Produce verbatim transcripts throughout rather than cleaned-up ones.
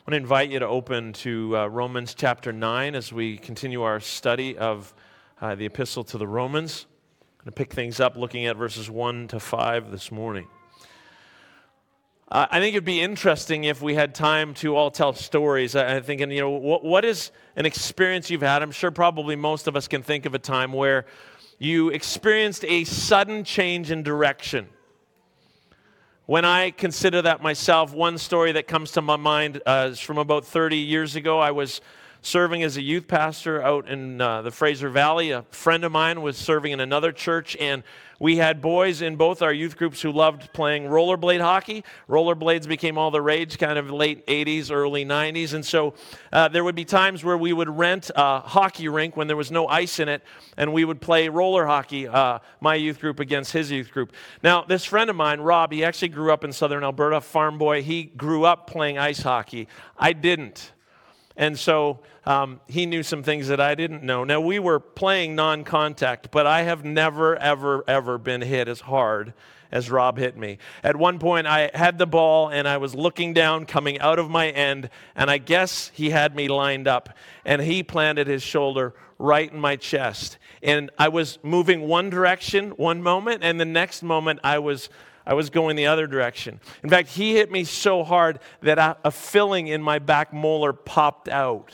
I want to invite you to open to uh, Romans chapter nine as we continue our study of uh, the epistle to the Romans. I'm going to pick things up looking at verses one to five this morning. Uh, I think it'd be interesting if we had time to all tell stories. I, I think, and you know, what, what is an experience you've had? I'm sure probably most of us can think of a time where you experienced a sudden change in direction. When I consider that myself, one story that comes to my mind uh, is from about thirty years ago. I was serving as a youth pastor out in uh, the Fraser Valley. A friend of mine was serving in another church, and we had boys in both our youth groups who loved playing rollerblade hockey. Rollerblades became all the rage kind of late eighties, early nineties, and so uh, there would be times where we would rent a hockey rink when there was no ice in it, and we would play roller hockey, uh, my youth group against his youth group. Now, this friend of mine, Rob, he actually grew up in southern Alberta, farm boy. He grew up playing ice hockey. I didn't. And so um, he knew some things that I didn't know. Now, we were playing non-contact, but I have never, ever, ever been hit as hard as Rob hit me. At one point, I had the ball, and I was looking down, coming out of my end, and I guess he had me lined up, and he planted his shoulder right in my chest. And I was moving one direction one moment, and the next moment I was I was going the other direction. In fact, he hit me so hard that a, a filling in my back molar popped out.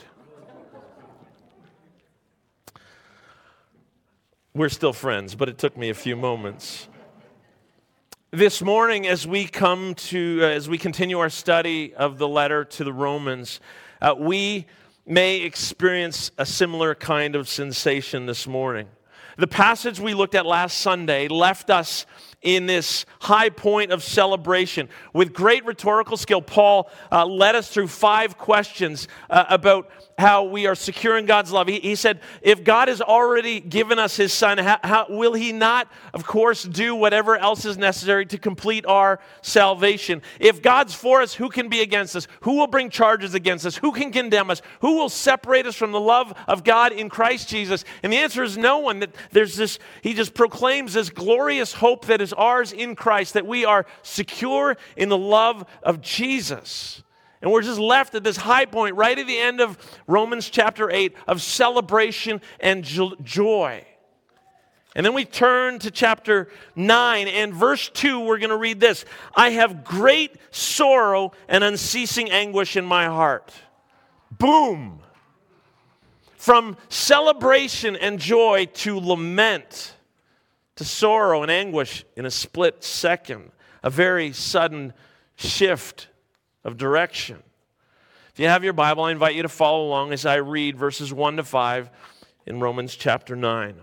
We're still friends, but it took me a few moments. This morning, as we come to, uh, as we continue our study of the letter to the Romans, uh, we may experience a similar kind of sensation this morning. The passage we looked at last Sunday left us in this high point of celebration. With great rhetorical skill, Paul uh, led us through five questions uh, about how we are secure in God's love. He, he said, if God has already given us his son, how, how will he not, of course, do whatever else is necessary to complete our salvation? If God's for us, who can be against us? Who will bring charges against us? Who can condemn us? Who will separate us from the love of God in Christ Jesus? And the answer is no one. That there's this, he just proclaims this glorious hope that is ours in Christ, that we are secure in the love of Jesus. And we're just left at this high point right at the end of Romans chapter eight of celebration and joy. And then we turn to chapter nine, and verse two, we're going to read this. I have great sorrow and unceasing anguish in my heart. Boom! From celebration and joy to lament, to sorrow and anguish in a split second. A very sudden shift of direction. If you have your Bible, I invite you to follow along as I read verses one to five in Romans chapter nine.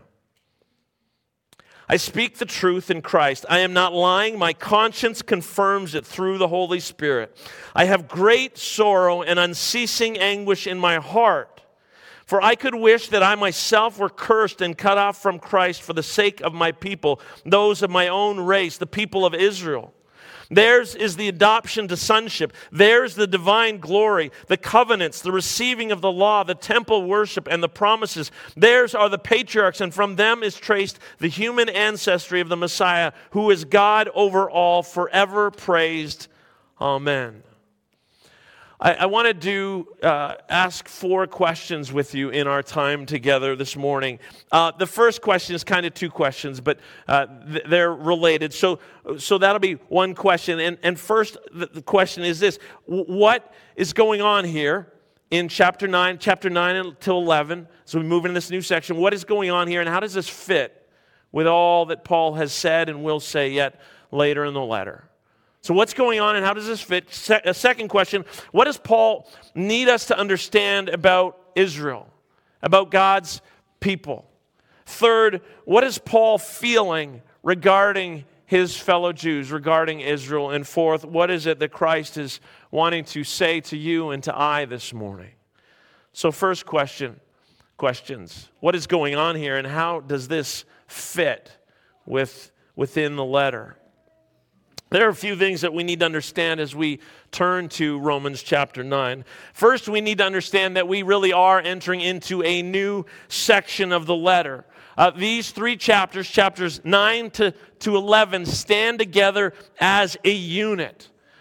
I speak the truth in Christ. I am not lying. My conscience confirms it through the Holy Spirit. I have great sorrow and unceasing anguish in my heart. For I could wish that I myself were cursed and cut off from Christ for the sake of my people, those of my own race, the people of Israel. Theirs is the adoption to sonship. Theirs the divine glory, the covenants, the receiving of the law, the temple worship, and the promises. Theirs are the patriarchs, and from them is traced the human ancestry of the Messiah, who is God over all, forever praised. Amen. I, I wanted to uh, ask four questions with you in our time together this morning. Uh, the first question is kind of two questions, but uh, th- they're related. So, so that'll be one question. And, and first, the, the question is this: what is going on here in chapter nine, chapter nine until eleven? So we move into this new section. What is going on here, and how does this fit with all that Paul has said and will say yet later in the letter? So what's going on and how does this fit? Se- a second question, what does Paul need us to understand about Israel, about God's people? Third, what is Paul feeling regarding his fellow Jews, regarding Israel? And fourth, what is it that Christ is wanting to say to you and to I this morning? So first question, questions. What is going on here and how does this fit with within the letter? There are a few things that we need to understand as we turn to Romans chapter nine. First, we need to understand that we really are entering into a new section of the letter. Uh, these three chapters, chapters nine to, to eleven, stand together as a unit.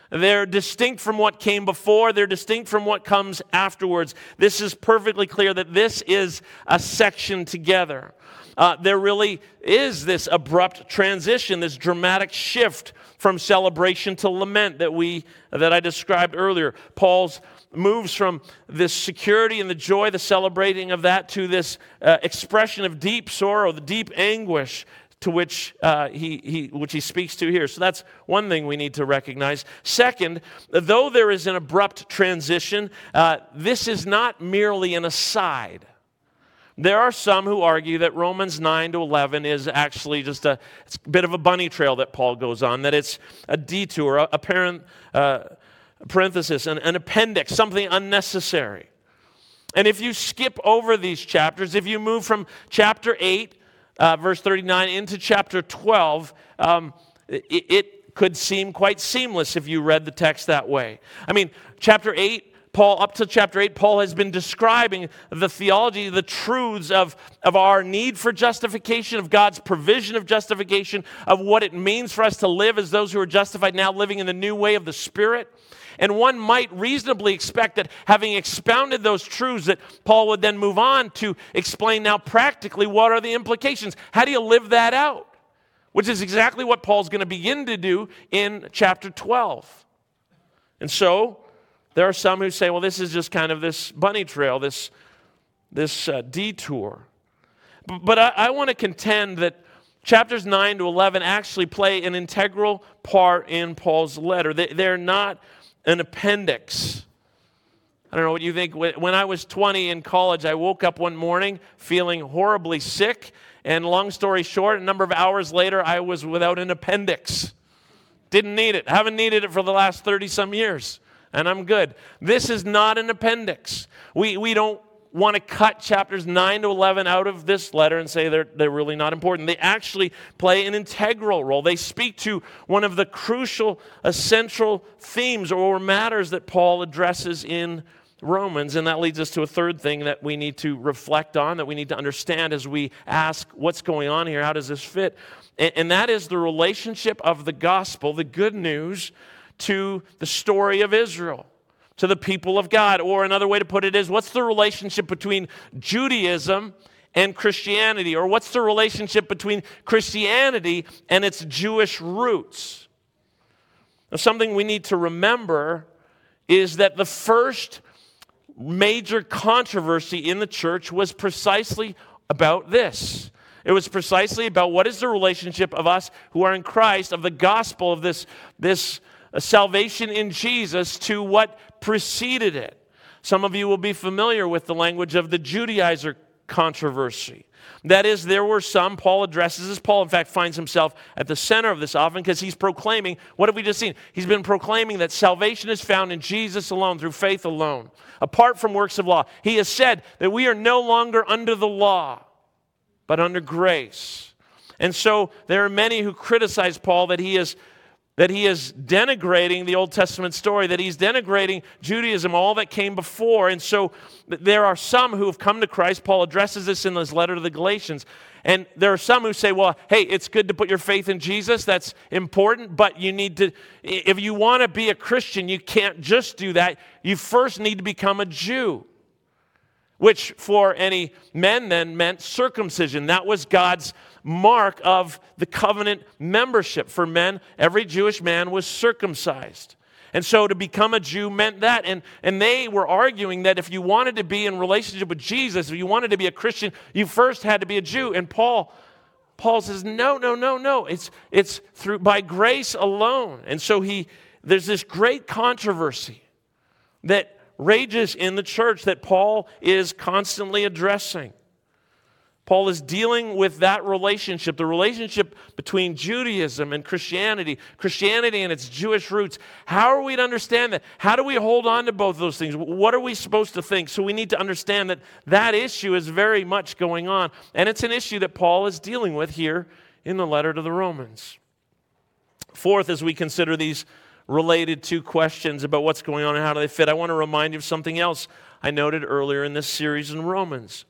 They're distinct from what came before. They're distinct from what comes afterwards. This is perfectly clear that this is a section together. Uh, there really is this abrupt transition, this dramatic shift from celebration to lament that we that I described earlier. Paul's moves from this security and the joy, the celebrating of that, to this uh, expression of deep sorrow, the deep anguish to which uh, he, he which he speaks to here. So that's one thing we need to recognize. Second, though there is an abrupt transition, uh, this is not merely an aside. There are some who argue that Romans nine to eleven is actually just a, it's a bit of a bunny trail that Paul goes on, that it's a detour, a, a parent, uh, parenthesis, an, an appendix, something unnecessary. And if you skip over these chapters, if you move from chapter eight, Uh, verse thirty-nine into chapter twelve, um, it, it could seem quite seamless if you read the text that way. I mean, chapter eight, Paul, up to chapter eight, Paul has been describing the theology, the truths of, of our need for justification, of God's provision of justification, of what it means for us to live as those who are justified now, living in the new way of the Spirit. And one might reasonably expect that having expounded those truths, that Paul would then move on to explain now practically what are the implications. How do you live that out? Which is exactly what Paul's going to begin to do in chapter twelve. And so there are some who say, well, this is just kind of this bunny trail, this, this uh, detour. B- but I, I want to contend that chapters nine to eleven actually play an integral part in Paul's letter. They, they're not an appendix. I don't know what you think. When I was twenty in college, I woke up one morning feeling horribly sick, and long story short, a number of hours later, I was without an appendix. Didn't need it. Haven't needed it for the last thirty-some years, and I'm good. This is not an appendix. We, we don't want to cut chapters nine to eleven out of this letter and say they're, they're really not important. They actually play an integral role. They speak to one of the crucial, essential themes or matters that Paul addresses in Romans. And that leads us to a third thing that we need to reflect on, that we need to understand as we ask, what's going on here? How does this fit? And, and that is the relationship of the gospel, the good news, to the story of Israel, to the people of God. Or another way to put it is, what's the relationship between Judaism and Christianity? Or what's the relationship between Christianity and its Jewish roots? Now, something we need to remember is that the first major controversy in the church was precisely about this. It was precisely about what is the relationship of us who are in Christ, of the gospel, of this, this salvation in Jesus, to what preceded it. Some of you will be familiar with the language of the Judaizer controversy. That is, there were some, Paul addresses this. Paul, in fact, finds himself at the center of this often because he's proclaiming, what have we just seen? He's been proclaiming that salvation is found in Jesus alone, through faith alone, apart from works of law. He has said that we are no longer under the law, but under grace. And so there are many who criticize Paul that he is that he is denigrating the Old Testament story, that he's denigrating Judaism, all that came before. And so there are some who have come to Christ. Paul addresses this in his letter to the Galatians. And there are some who say, well, hey, it's good to put your faith in Jesus. That's important. But you need to, if you want to be a Christian, you can't just do that. You first need to become a Jew, which for any men then meant circumcision. That was God's mark of the covenant membership. For men, every Jewish man was circumcised. And so to become a Jew meant that. And, and they were arguing that if you wanted to be in relationship with Jesus, if you wanted to be a Christian, you first had to be a Jew. And Paul, Paul says, no, no, no, no. It's, it's through by grace alone. And so he there's this great controversy that rages in the church that Paul is constantly addressing. Paul is dealing with that relationship, the relationship between Judaism and Christianity, Christianity and its Jewish roots. How are we to understand that? How do we hold on to both those things? What are we supposed to think? So we need to understand that that issue is very much going on. And it's an issue that Paul is dealing with here in the letter to the Romans. Fourth, as we consider these related two questions about what's going on and how do they fit, I want to remind you of something else I noted earlier in this series in Romans.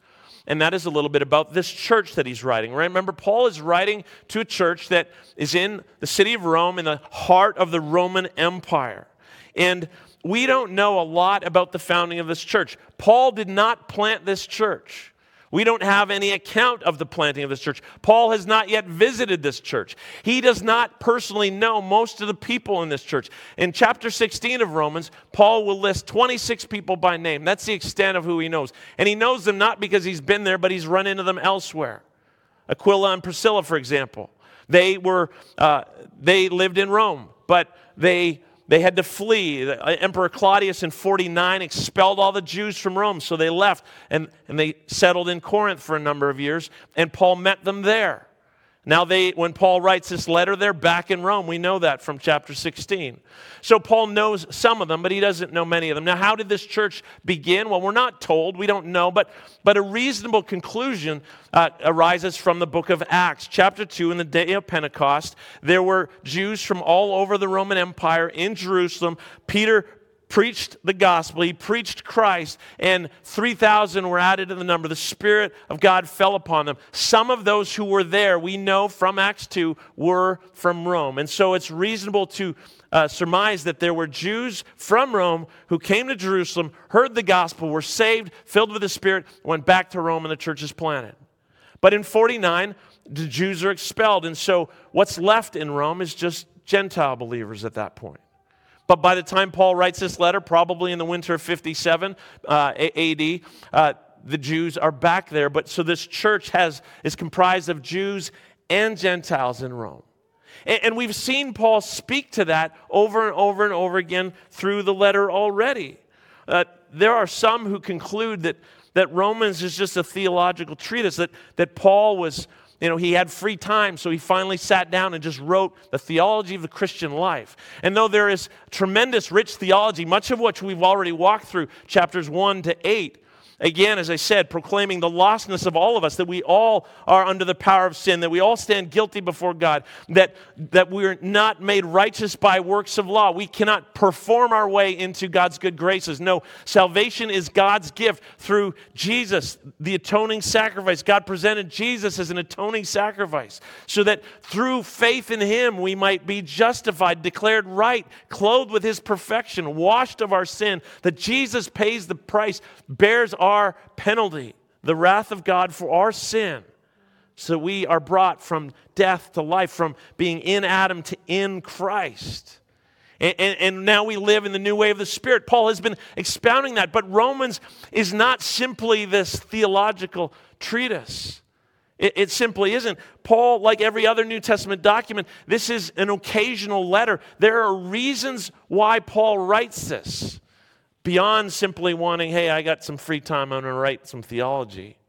And that is a little bit about this church that he's writing, right? Remember, Paul is writing to a church that is in the city of Rome, in the heart of the Roman Empire. And we don't know a lot about the founding of this church. Paul did not plant this church. We don't have any account of the planting of this church. Paul has not yet visited this church. He does not personally know most of the people in this church. In chapter sixteen of Romans, Paul will list twenty-six people by name. That's the extent of who he knows. And he knows them not because he's been there, but he's run into them elsewhere. Aquila and Priscilla, for example. They were uh, they lived in Rome, but they They had to flee. Emperor Claudius in forty-nine expelled all the Jews from Rome, so they left, and, and they settled in Corinth for a number of years, and Paul met them there. Now, they, when Paul writes this letter, they're back in Rome. We know that from chapter sixteen. So Paul knows some of them, but he doesn't know many of them. Now, how did this church begin? Well, we're not told. We don't know, but, but a reasonable conclusion uh, arises from the book of Acts. Chapter two, in the day of Pentecost, there were Jews from all over the Roman Empire in Jerusalem. Peter preached the gospel, he preached Christ, and three thousand were added to the number. The Spirit of God fell upon them. Some of those who were there, we know from Acts two, were from Rome. And so it's reasonable to uh, surmise that there were Jews from Rome who came to Jerusalem, heard the gospel, were saved, filled with the Spirit, went back to Rome, and the church is planted. But in forty-nine, the Jews are expelled, and so what's left in Rome is just Gentile believers at that point. But by the time Paul writes this letter, probably in the winter of fifty-seven uh, A D, uh, the Jews are back there. But so this church has is comprised of Jews and Gentiles in Rome. And, and we've seen Paul speak to that over and over and over again through the letter already. Uh, there are some who conclude that, that Romans is just a theological treatise, that, that Paul was... You know, he had free time, so he finally sat down and just wrote the theology of the Christian life. And though there is tremendous rich theology, much of which we've already walked through, chapters one to eight, again, as I said, proclaiming the lostness of all of us, that we all are under the power of sin, that we all stand guilty before God, that, that we're not made righteous by works of law. We cannot perform our way into God's good graces. No, salvation is God's gift through Jesus, the atoning sacrifice. God presented Jesus as an atoning sacrifice so that through faith in him we might be justified, declared right, clothed with his perfection, washed of our sin, that Jesus pays the price, bears our our penalty, the wrath of God for our sin, so we are brought from death to life, from being in Adam to in Christ. And, and, and now we live in the new way of the Spirit. Paul has been expounding that, but Romans is not simply this theological treatise. It, it simply isn't. Paul, like every other New Testament document, this is an occasional letter. There are reasons why Paul writes this. Beyond simply wanting, hey, I got some free time, I'm going to write some theology.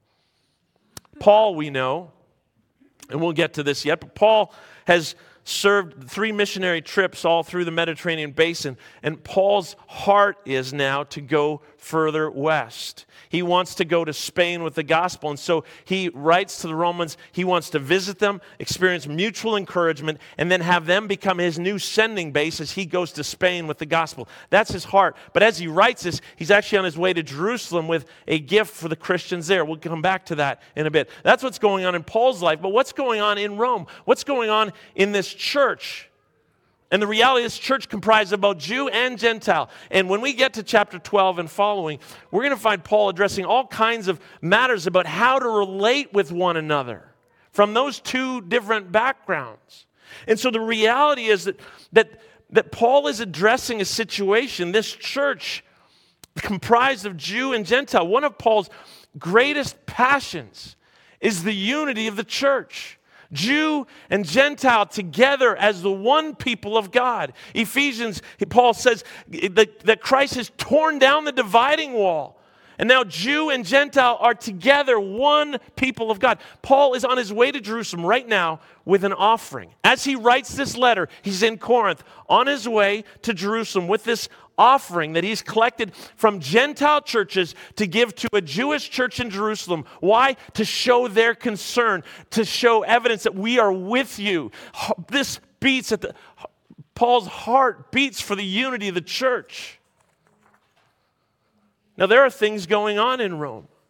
Paul, we know, and we'll get to this yet, but Paul has served three missionary trips all through the Mediterranean basin, and Paul's heart is now to go further west. He wants to go to Spain with the gospel, and so he writes to the Romans. He wants to visit them, experience mutual encouragement, and then have them become his new sending base as he goes to Spain with the gospel. That's his heart. But as he writes this, he's actually on his way to Jerusalem with a gift for the Christians there. We'll come back to that in a bit. That's what's going on in Paul's life, but what's going on in Rome? What's going on in this church? And the reality is, church comprised of both Jew and Gentile. And when we get to chapter twelve and following, we're going to find Paul addressing all kinds of matters about how to relate with one another from those two different backgrounds. And so the reality is that, that, that Paul is addressing a situation, this church comprised of Jew and Gentile. One of Paul's greatest passions is the unity of the church. Jew and Gentile together as the one people of God. Ephesians, Paul says that, that Christ has torn down the dividing wall. And now Jew and Gentile are together one people of God. Paul is on his way to Jerusalem right now with an offering. As he writes this letter, he's in Corinth on his way to Jerusalem with this offering that he's collected from Gentile churches to give to a Jewish church in Jerusalem. Why? To show their concern, to show evidence that we are with you. This beats at the, Paul's heart beats for the unity of the church. Now, there are things going on in Rome.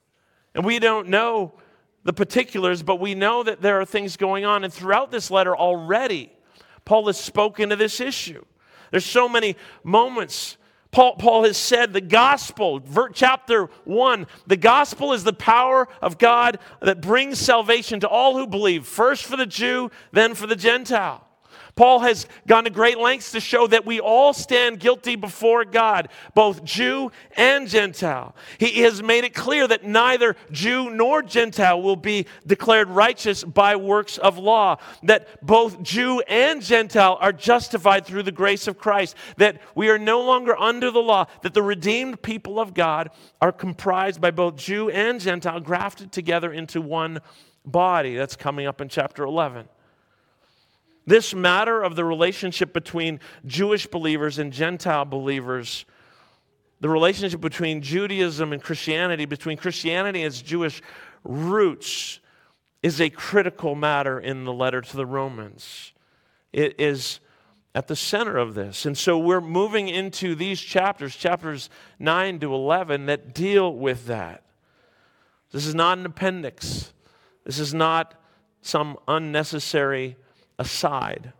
And we don't know the particulars, but we know that there are things going on. And throughout this letter already, Paul has spoken to this issue. There's so many moments. Paul, Paul has said the gospel, chapter one, the gospel is the power of God that brings salvation to all who believe, first for the Jew, then for the Gentile. Paul has gone to great lengths to show that we all stand guilty before God, both Jew and Gentile. He has made it clear that neither Jew nor Gentile will be declared righteous by works of law, that both Jew and Gentile are justified through the grace of Christ, that we are no longer under the law, that the redeemed people of God are comprised by both Jew and Gentile, grafted together into one body. That's coming up in chapter eleven. This matter of the relationship between Jewish believers and Gentile believers, the relationship between Judaism and Christianity, between Christianity and its Jewish roots, is a critical matter in the letter to the Romans. It is at the center of this. And so we're moving into these chapters, chapters nine to eleven, that deal with that. This is not an appendix. This is not some unnecessary aside.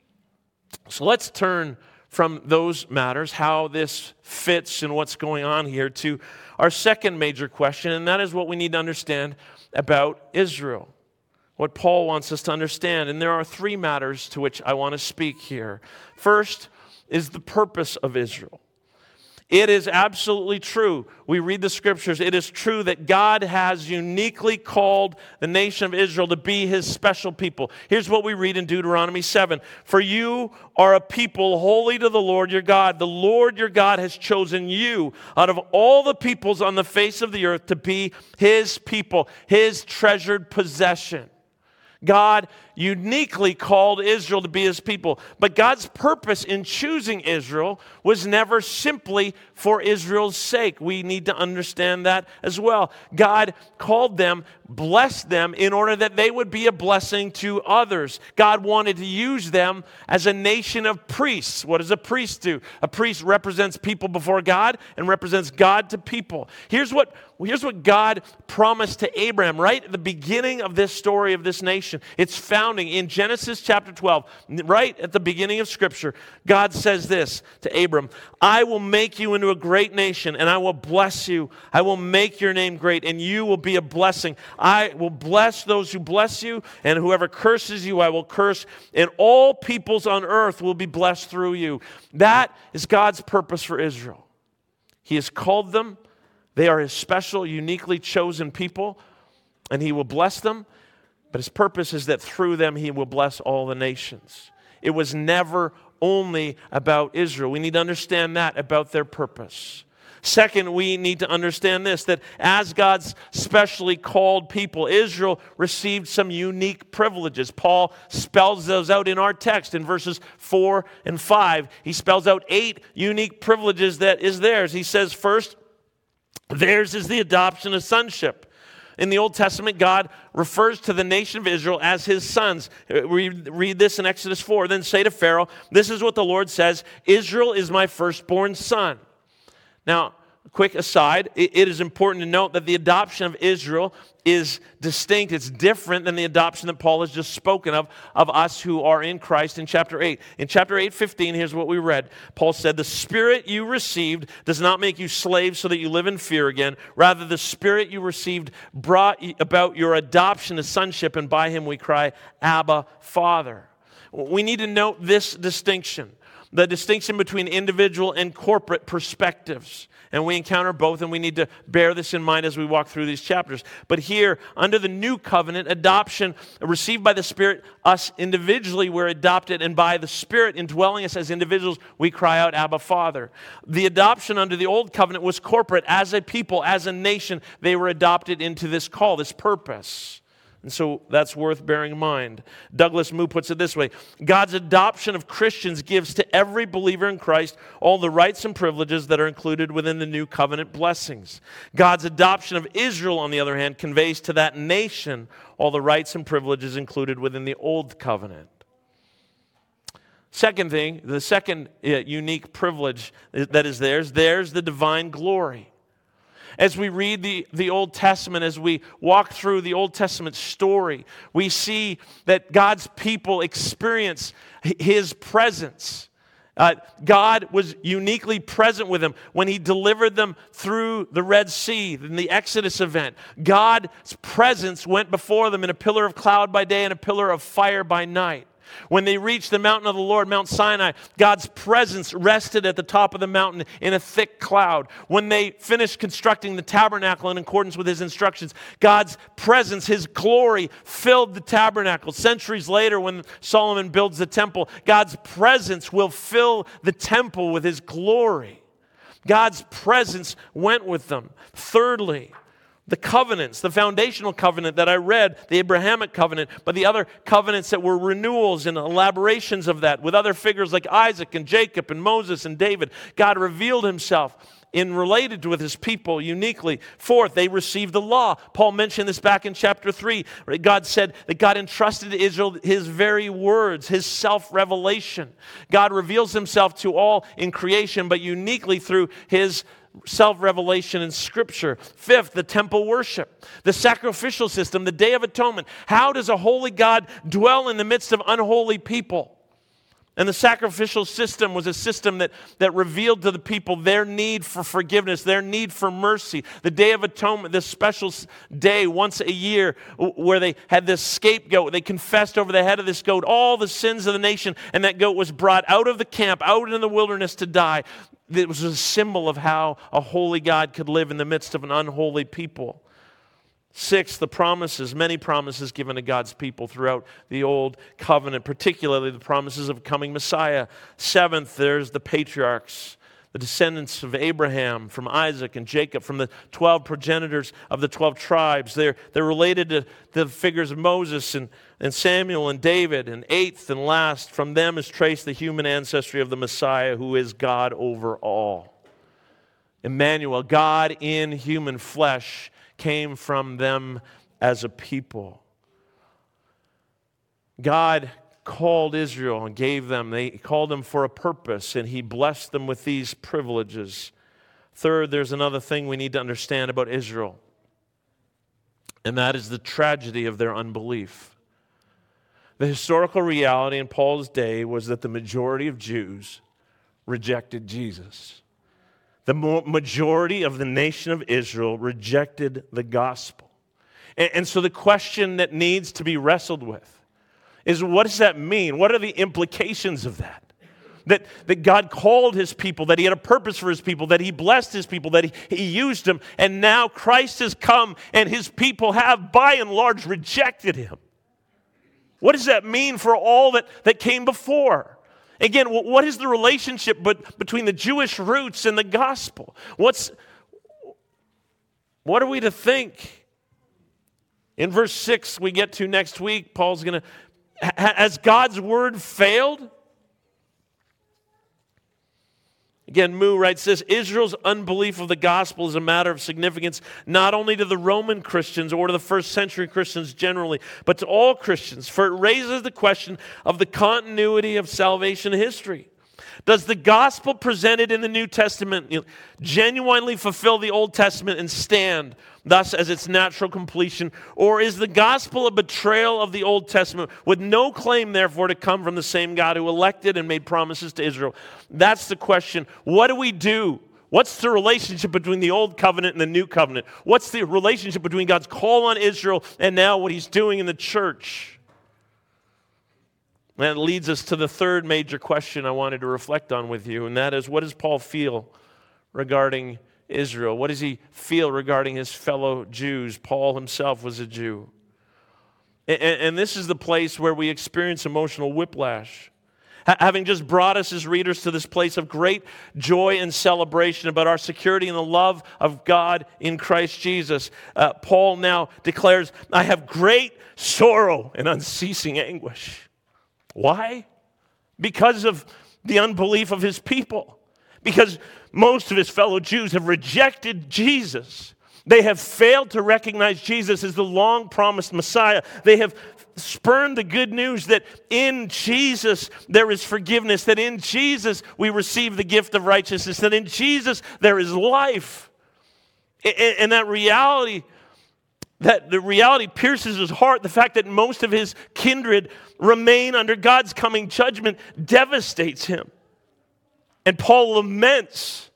So let's turn from those matters, how this fits and what's going on here, to our second major question, and that is what we need to understand about Israel, what Paul wants us to understand. And there are three matters to which I want to speak here. First is the purpose of Israel. It is absolutely true. We read the scriptures. It is true that God has uniquely called the nation of Israel to be his special people. Here's what we read in Deuteronomy seven. For you are a people holy to the Lord your God. The Lord your God has chosen you out of all the peoples on the face of the earth to be his people, his treasured possession. God uniquely called Israel to be his people. But God's purpose in choosing Israel was never simply for Israel's sake. We need to understand that as well. God called them, blessed them in order that they would be a blessing to others. God wanted to use them as a nation of priests. What does a priest do? A priest represents people before God and represents God to people. Here's what, here's what God promised to Abraham right at the beginning of this story of this nation. It's founding in Genesis chapter twelve, right at the beginning of Scripture. God says this to Abram, I will make you into a great nation, and I will bless you. I will make your name great, and you will be a blessing. I will bless those who bless you, and whoever curses you, I will curse, and all peoples on earth will be blessed through you. That is God's purpose for Israel. He has called them. They are his special, uniquely chosen people, and he will bless them. But his purpose is that through them he will bless all the nations. It was never only about Israel. We need to understand that about their purpose. Second, we need to understand this, that as God's specially called people, Israel received some unique privileges. Paul spells those out in our text in verses four and five. He spells out eight unique privileges that is theirs. He says, first, theirs is the adoption of sonship. In the Old Testament, God refers to the nation of Israel as his sons. We read this in Exodus four. Then say to Pharaoh, this is what the Lord says, Israel is my firstborn son. Now, quick aside, it is important to note that the adoption of Israel is distinct. It's different than the adoption that Paul has just spoken of, of us who are in Christ in chapter eight. In chapter eight fifteen, here's what we read. Paul said, the Spirit you received does not make you slaves so that you live in fear again. Rather, the Spirit you received brought about your adoption to sonship, and by him we cry, Abba, Father. We need to note this distinction, the distinction between individual and corporate perspectives. And we encounter both, and we need to bear this in mind as we walk through these chapters. But here, under the new covenant, adoption received by the Spirit, us individually, we're adopted, and by the Spirit indwelling us as individuals, we cry out, Abba, Father. The adoption under the old covenant was corporate. As a people, as a nation, they were adopted into this call, this purpose. And so that's worth bearing in mind. Douglas Moo puts it this way. God's adoption of Christians gives to every believer in Christ all the rights and privileges that are included within the new covenant blessings. God's adoption of Israel, on the other hand, conveys to that nation all the rights and privileges included within the old covenant. Second thing, the second uh, unique privilege that is theirs, there's the divine glory. As we read the, the Old Testament, as we walk through the Old Testament story, we see that God's people experience His presence. Uh, God was uniquely present with them when He delivered them through the Red Sea in the Exodus event. God's presence went before them in a pillar of cloud by day and a pillar of fire by night. When they reached the mountain of the Lord, Mount Sinai, God's presence rested at the top of the mountain in a thick cloud. When they finished constructing the tabernacle in accordance with His instructions, God's presence, His glory, filled the tabernacle. Centuries later, when Solomon builds the temple, God's presence will fill the temple with His glory. God's presence went with them. Thirdly, the covenants, the foundational covenant that I read, the Abrahamic covenant, but the other covenants that were renewals and elaborations of that with other figures like Isaac and Jacob and Moses and David. God revealed Himself in related with His people uniquely. Fourth, they received the law. Paul mentioned this back in chapter three. God said that God entrusted to Israel His very words, His self-revelation. God reveals Himself to all in creation, but uniquely through His self-revelation in Scripture. Fifth, the temple worship, the sacrificial system, the Day of Atonement. How does a holy God dwell in the midst of unholy people? And the sacrificial system was a system that, that revealed to the people their need for forgiveness, their need for mercy. The Day of Atonement, this special day once a year where they had this scapegoat. They confessed over the head of this goat all the sins of the nation, and that goat was brought out of the camp, out in the wilderness to die. It was a symbol of how a holy God could live in the midst of an unholy people. Six, the promises, many promises given to God's people throughout the Old Covenant, particularly the promises of coming Messiah. Seventh, there's the patriarchs, the descendants of Abraham, from Isaac and Jacob, from the twelve progenitors of the twelve tribes. They're, they're related to the figures of Moses and, and Samuel and David. And eighth and last, from them is traced the human ancestry of the Messiah, who is God over all. Emmanuel, God in human flesh, came from them as a people. God called Israel and gave them, they called them for a purpose, and He blessed them with these privileges. Third, there's another thing we need to understand about Israel, and that is the tragedy of their unbelief. The historical reality in Paul's day was that the majority of Jews rejected Jesus. The majority of the nation of Israel rejected the gospel. And, and so the question that needs to be wrestled with is, what does that mean? What are the implications of that? That, that God called His people, that He had a purpose for His people, that He blessed His people, that He, he used them, and now Christ has come and His people have, by and large, rejected Him. What does that mean for all that, that came before? Again, what is the relationship but, between the Jewish roots and the gospel? What's, what are we to think? In verse six we get to next week, Paul's going to, has God's word failed? Again, Moo writes this: Israel's unbelief of the gospel is a matter of significance not only to the Roman Christians or to the first century Christians generally, but to all Christians, for it raises the question of the continuity of salvation history. Does the gospel presented in the New Testament genuinely fulfill the Old Testament and stand thus as its natural completion? Or is the gospel a betrayal of the Old Testament with no claim, therefore, to come from the same God who elected and made promises to Israel? That's the question. What do we do? What's the relationship between the Old Covenant and the New Covenant? What's the relationship between God's call on Israel and now what He's doing in the church? And that leads us to the third major question I wanted to reflect on with you, and that is, what does Paul feel regarding Israel? What does he feel regarding his fellow Jews? Paul himself was a Jew. And, and this is the place where we experience emotional whiplash. Having just brought us as readers to this place of great joy and celebration about our security and the love of God in Christ Jesus, uh, Paul now declares, I have great sorrow and unceasing anguish. Why? Because of the unbelief of his people. Because most of his fellow Jews have rejected Jesus. They have failed to recognize Jesus as the long-promised Messiah. They have spurned the good news that in Jesus there is forgiveness, that in Jesus we receive the gift of righteousness, that in Jesus there is life. And, and that reality, that the reality pierces his heart. The fact that most of his kindred remain under God's coming judgment devastates him. And Paul laments.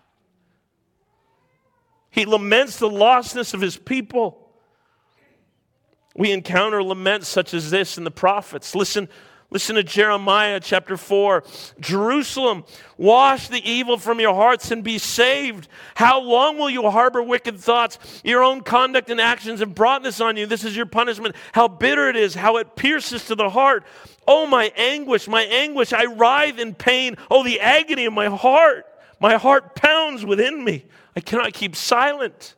He laments the lostness of his people. We encounter laments such as this in the prophets. Listen, listen to Jeremiah chapter four. Jerusalem, wash the evil from your hearts and be saved. How long will you harbor wicked thoughts? Your own conduct and actions have brought this on you. This is your punishment. How bitter it is, how it pierces to the heart. Oh, my anguish, my anguish. I writhe in pain. Oh, the agony of my heart. My heart pounds within me. I cannot keep silent.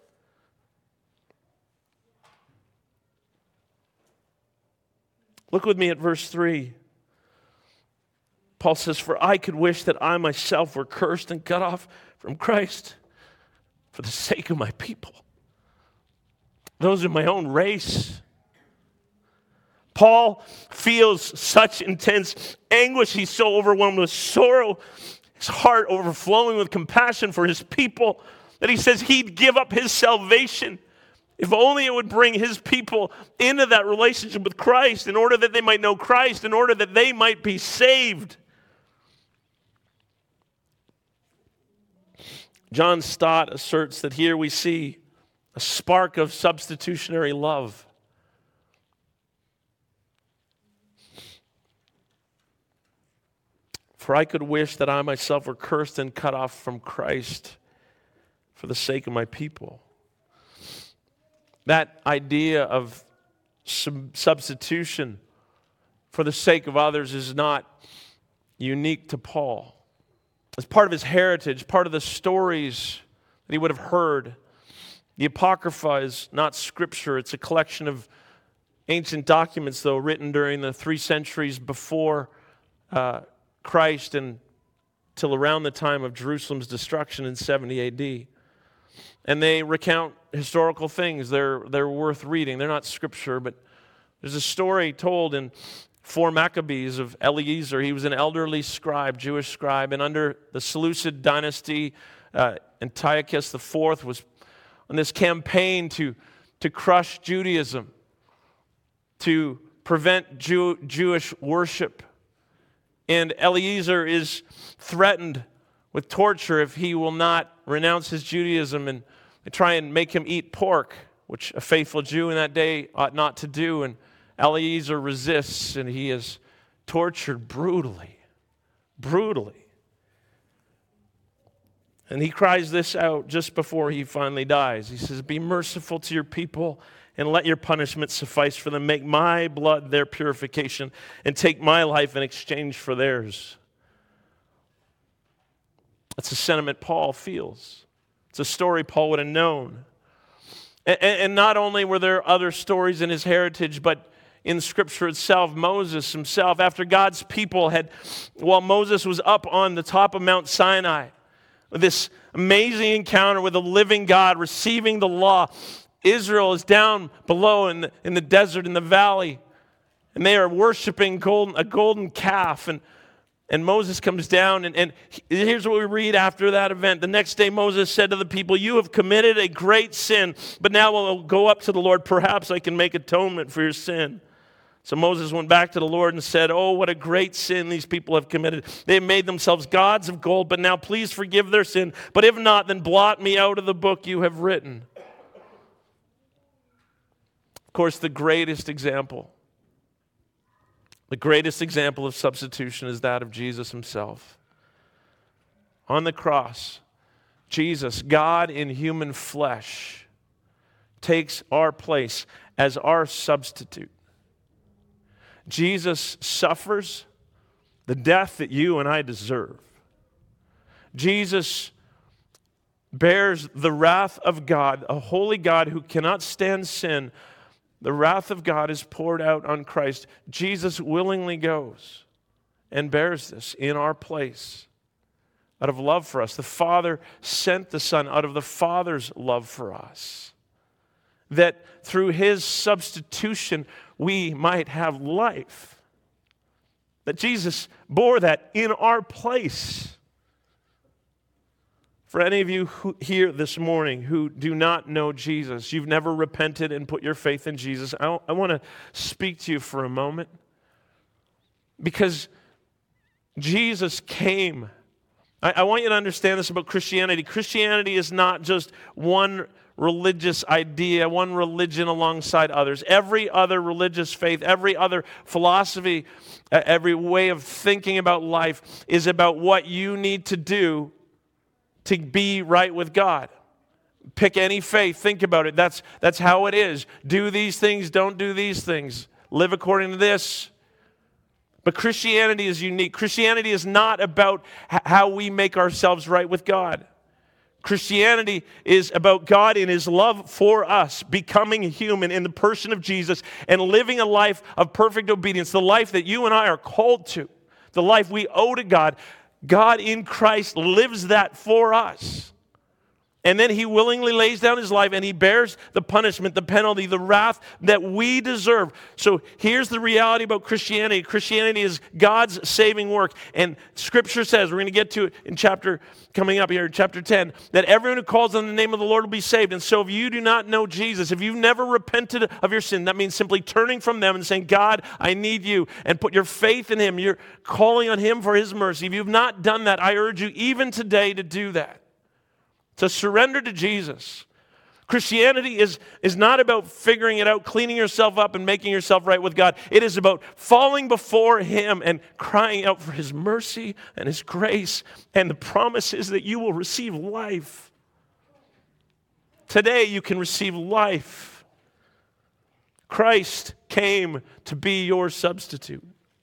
Look with me at verse three. Paul says, for I could wish that I myself were cursed and cut off from Christ for the sake of my people. Those in my own race. Paul feels such intense anguish. He's so overwhelmed with sorrow, his heart overflowing with compassion for his people, that he says he'd give up his salvation if only it would bring his people into that relationship with Christ, in order that they might know Christ, in order that they might be saved. John Stott asserts that here we see a spark of substitutionary love. For I could wish that I myself were cursed and cut off from Christ for the sake of my people. That idea of sub- substitution for the sake of others is not unique to Paul. It's part of his heritage, part of the stories that he would have heard. The Apocrypha is not scripture. It's a collection of ancient documents, though, written during the three centuries before uh, Christ and till around the time of Jerusalem's destruction in seventy A D. And they recount historical things. They're, they're worth reading. They're not scripture, but there's a story told in four Maccabees of Eliezer. He was an elderly scribe, Jewish scribe, and under the Seleucid dynasty, uh, Antiochus the Fourth was on this campaign to, to crush Judaism, to prevent Jew, Jewish worship. And Eliezer is threatened with torture if he will not renounce his Judaism, and they try and make him eat pork, which a faithful Jew in that day ought not to do. And Eliezer resists, and he is tortured brutally, brutally. And he cries this out just before he finally dies. He says, be merciful to your people and let your punishment suffice for them. Make my blood their purification and take my life in exchange for theirs. That's a sentiment Paul feels. It's a story Paul would have known. And, and not only were there other stories in his heritage, but in Scripture itself, Moses himself, after God's people had, while Moses was up on the top of Mount Sinai, this amazing encounter with the living God, receiving the law, Israel is down below in the, in the desert, in the valley, and they are worshiping golden, a golden calf. And And Moses comes down, and, and here's what we read after that event. The next day Moses said to the people, you have committed a great sin, but now we'll go up to the Lord. Perhaps I can make atonement for your sin. So Moses went back to the Lord and said, oh, what a great sin these people have committed. They have made themselves gods of gold, but now please forgive their sin. But if not, then blot me out of the book you have written. Of course, the greatest example The greatest example of substitution is that of Jesus himself. On the cross, Jesus, God in human flesh, takes our place as our substitute. Jesus suffers the death that you and I deserve. Jesus bears the wrath of God, a holy God who cannot stand sin. The wrath of God is poured out on Christ. Jesus willingly goes and bears this in our place out of love for us. The Father sent the Son out of the Father's love for us, that through his substitution we might have life. That Jesus bore that in our place. For any of you who, here this morning who do not know Jesus, you've never repented and put your faith in Jesus, I, I want to speak to you for a moment. Because Jesus came. I, I want you to understand this about Christianity. Christianity is not just one religious idea, one religion alongside others. Every other religious faith, every other philosophy, uh, every way of thinking about life is about what you need to do to be right with God. Pick any faith, think about it. That's, that's how it is. Do these things, don't do these things. Live according to this. But Christianity is unique. Christianity is not about h- how we make ourselves right with God. Christianity is about God in His love for us, becoming human in the person of Jesus and living a life of perfect obedience, the life that you and I are called to, the life we owe to God. God in Christ lives that for us. And then He willingly lays down His life and He bears the punishment, the penalty, the wrath that we deserve. So here's the reality about Christianity. Christianity is God's saving work. And Scripture says, we're going to get to it in chapter, coming up here, chapter ten, that everyone who calls on the name of the Lord will be saved. And so if you do not know Jesus, if you've never repented of your sin, that means simply turning from them and saying, God, I need you, and put your faith in Him. You're calling on Him for His mercy. If you've not done that, I urge you even today to do that. To surrender to Jesus. Christianity is, is not about figuring it out, cleaning yourself up and making yourself right with God. It is about falling before Him and crying out for His mercy and His grace. And the promise is that you will receive life. Today you can receive life. Christ came to be your substitute.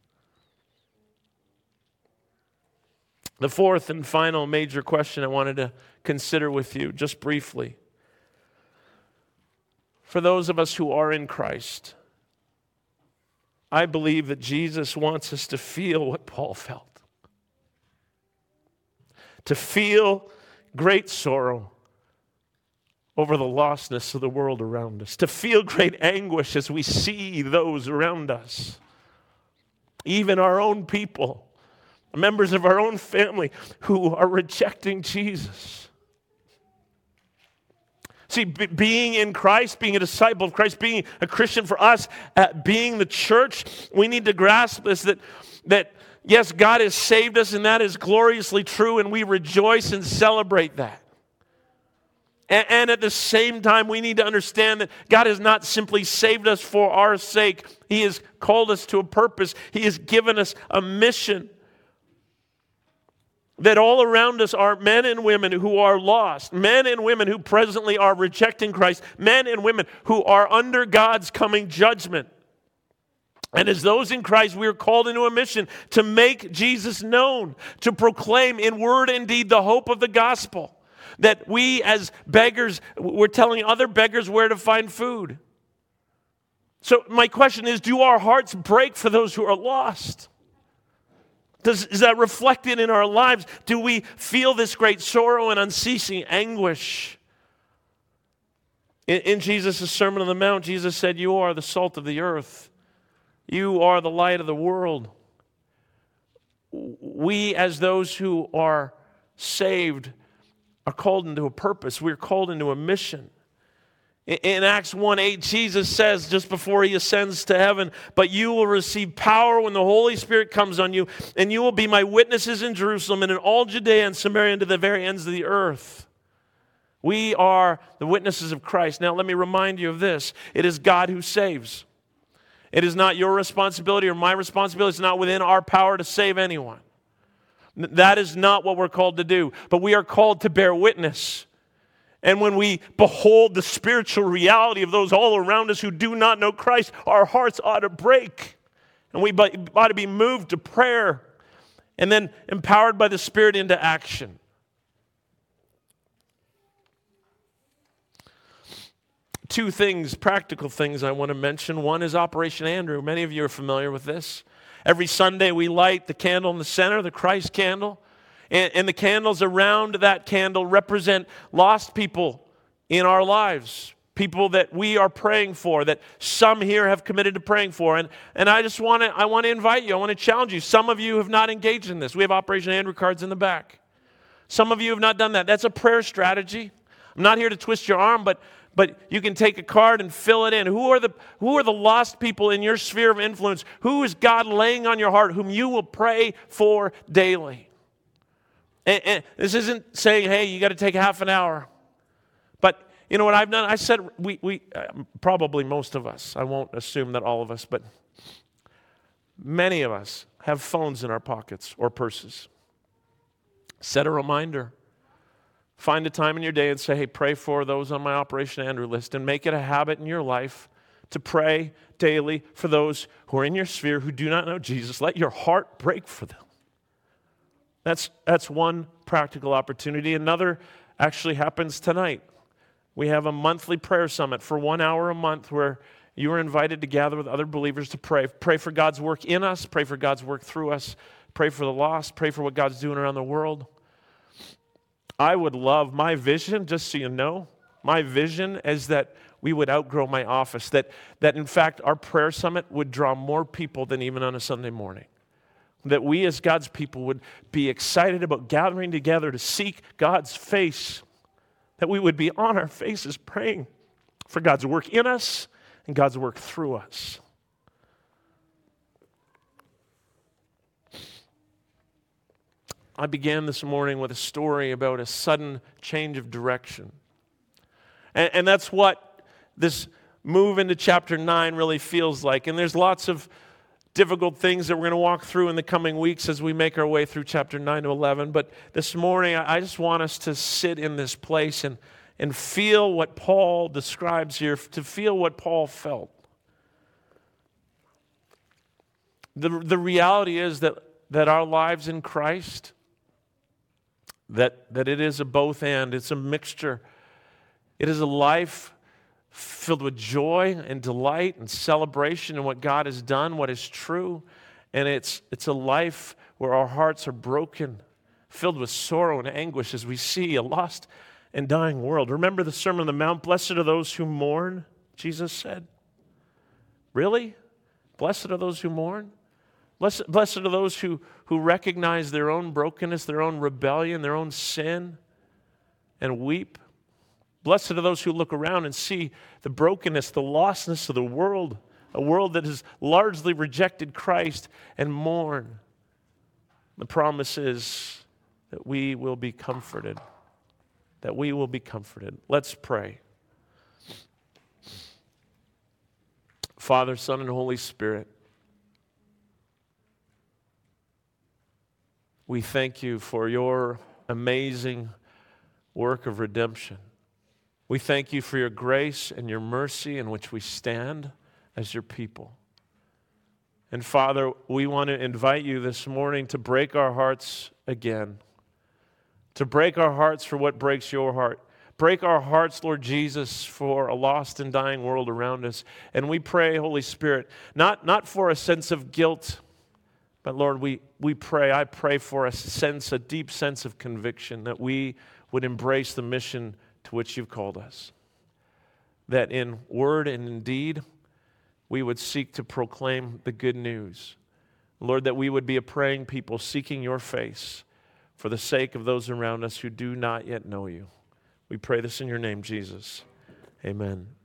The fourth and final major question I wanted to consider with you, just briefly. For those of us who are in Christ, I believe that Jesus wants us to feel what Paul felt. To feel great sorrow over the lostness of the world around us. To feel great anguish as we see those around us. Even our own people, members of our own family who are rejecting Jesus. See, b- being in Christ, being a disciple of Christ, being a Christian for us, uh, being the church, we need to grasp this, that, that yes, God has saved us, and that is gloriously true, and we rejoice and celebrate that. And, and at the same time, we need to understand that God has not simply saved us for our sake. He has called us to a purpose. He has given us a mission. That all around us are men and women who are lost, men and women who presently are rejecting Christ, men and women who are under God's coming judgment. And as those in Christ, we are called into a mission to make Jesus known, to proclaim in word and deed the hope of the gospel. That we as beggars, we're telling other beggars where to find food. So my question is, do our hearts break for those who are lost? Does, is that reflected in our lives? Do we feel this great sorrow and unceasing anguish? In, in Jesus' Sermon on the Mount, Jesus said, you are the salt of the earth. You are the light of the world. We, as those who are saved, are called into a purpose. We're called into a mission. In Acts one eight, Jesus says just before He ascends to heaven, but you will receive power when the Holy Spirit comes on you, and you will be my witnesses in Jerusalem and in all Judea and Samaria and to the very ends of the earth. We are the witnesses of Christ. Now let me remind you of this. It is God who saves. It is not your responsibility or my responsibility. It's not within our power to save anyone. That is not what we're called to do. But we are called to bear witness. And when we behold the spiritual reality of those all around us who do not know Christ, our hearts ought to break. And we ought to be moved to prayer and then empowered by the Spirit into action. Two things, practical things I want to mention. One is Operation Andrew. Many of you are familiar with this. Every Sunday we light the candle in the center, the Christ candle. And, and the candles around that candle represent lost people in our lives. People that we are praying for, that some here have committed to praying for. And, and I just want to I want to invite you, I want to challenge you. Some of you have not engaged in this. We have Operation Andrew cards in the back. Some of you have not done that. That's a prayer strategy. I'm not here to twist your arm, but but you can take a card and fill it in. Who are the who are the lost people in your sphere of influence? Who is God laying on your heart whom you will pray for daily? And, and this isn't saying, hey, you got to take half an hour. But you know what I've done? I said we we uh, probably most of us. I won't assume that all of us, but many of us have phones in our pockets or purses. Set a reminder. Find a time in your day and say, hey, pray for those on my Operation Andrew list, and make it a habit in your life to pray daily for those who are in your sphere who do not know Jesus. Let your heart break for them. That's, that's one practical opportunity. Another actually happens tonight. We have a monthly prayer summit for one hour a month where you are invited to gather with other believers to pray. Pray for God's work in us. Pray for God's work through us. Pray for the lost. Pray for what God's doing around the world. I would love, my vision, just so you know, my vision is that we would outgrow my office, that, that in fact our prayer summit would draw more people than even on a Sunday morning. That we as God's people would be excited about gathering together to seek God's face, that we would be on our faces praying for God's work in us and God's work through us. I began this morning with a story about a sudden change of direction. And, and that's what this move into chapter nine really feels like. And there's lots of difficult things that we're going to walk through in the coming weeks as we make our way through chapter nine to eleven. But this morning, I just want us to sit in this place and, and feel what Paul describes here, to feel what Paul felt. The, the reality is that, that our lives in Christ, That, that it is a both and. It's a mixture. It is a life filled with joy and delight and celebration in what God has done, what is true. And it's, it's a life where our hearts are broken, filled with sorrow and anguish as we see a lost and dying world. Remember the Sermon on the Mount? Blessed are those who mourn, Jesus said. Really? Blessed are those who mourn? Blessed, blessed are those who, who recognize their own brokenness, their own rebellion, their own sin, and weep. Blessed are those who look around and see the brokenness, the lostness of the world, a world that has largely rejected Christ, and mourn. The promise is that we will be comforted, that we will be comforted. Let's pray. Father, Son, and Holy Spirit, we thank you for your amazing work of redemption. We thank you for your grace and your mercy in which we stand as your people. And Father, we want to invite you this morning to break our hearts again, to break our hearts for what breaks your heart. Break our hearts, Lord Jesus, for a lost and dying world around us. And we pray, Holy Spirit, not, not for a sense of guilt, but Lord, we, we pray, I pray for a sense, a deep sense of conviction that we would embrace the mission to which you've called us. That in word and in deed, we would seek to proclaim the good news. Lord, that we would be a praying people seeking your face for the sake of those around us who do not yet know you. We pray this in your name, Jesus. Amen.